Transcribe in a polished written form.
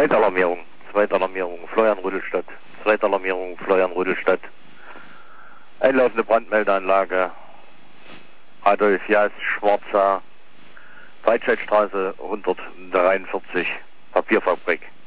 Zweitalarmierung, Florian Rüttelstadt. Zweitalarmierung, Florian Rüttelstadt. Einlaufende Brandmeldeanlage, Adolf Jas, Schwarza, Breitscheidstraße 143, Papierfabrik.